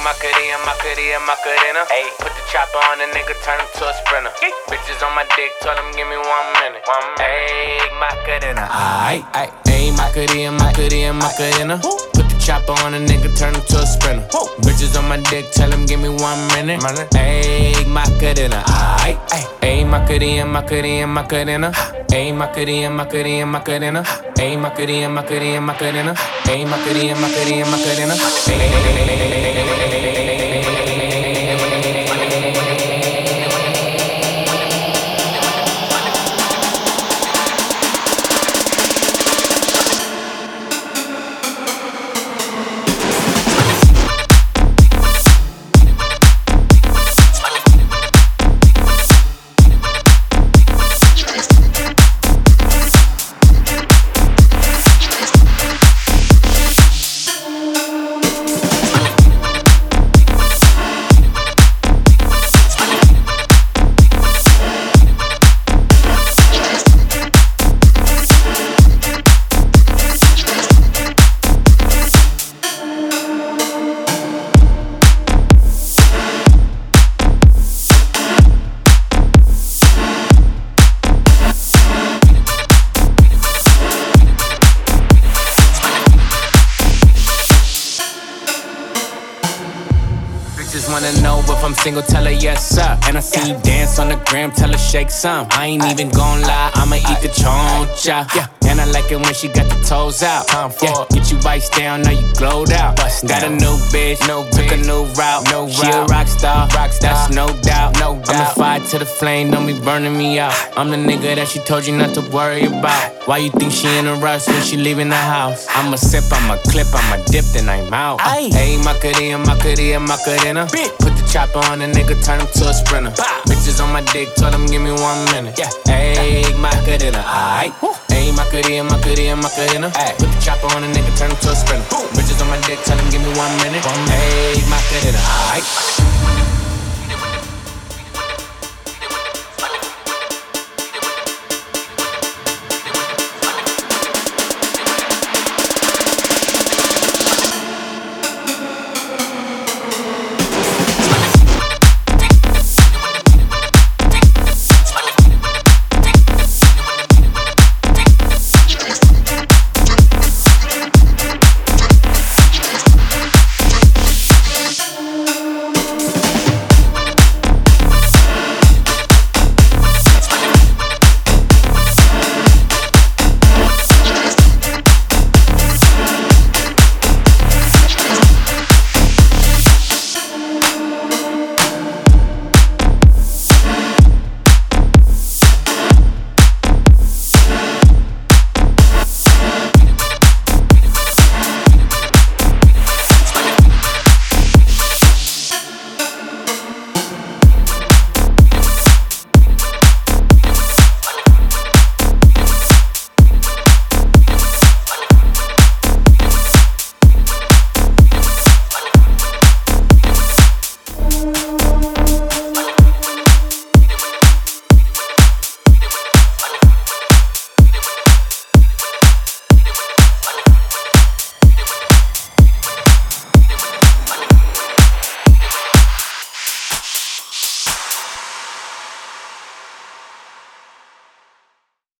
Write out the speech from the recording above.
Macarena. Ayy, put the chopper on the nigga, turn him to a sprinter. Bitches on my dick, told him give me 1 minute. Ayy, Macarena. Aight, ayy, Macarena. Put the chopper on a nigga, turn him to a sprinter. Bitches on my dick, tell him give me 1 minute. Ayy, Macarena. Aight, ayy, Macarena. Ayy, Macarena. Ayy, Macarena. Ayy, Macarena. Just wanna know if I'm single, tell her yes, sir. And I see you dance on the gram, tell her shake some. I ain't even gon' lie, I'ma eat the choncha. And I like it when she got the toes out. Get you iced down, now you glowed out. Got a new bitch, took a new route. She a rock star, that's no doubt. I'ma fight to the flame, don't be burning me out. I'm the nigga that she told you not to worry about. Why you think she in a rush when she leaving the house? I'ma sip, I'ma clip, I'ma dip, then I'm out. Ayy, Macarena. Put the chopper on a nigga, turn him to a sprinter. Bitches on my dick, told him give me 1 minute. Ayy, Macarena. Aight, ayy, Macarena. Put the chopper on a nigga, turn him to a sprinter. Bitches on my dick, tell him give me 1 minute. Ayy, Macarena. Aight.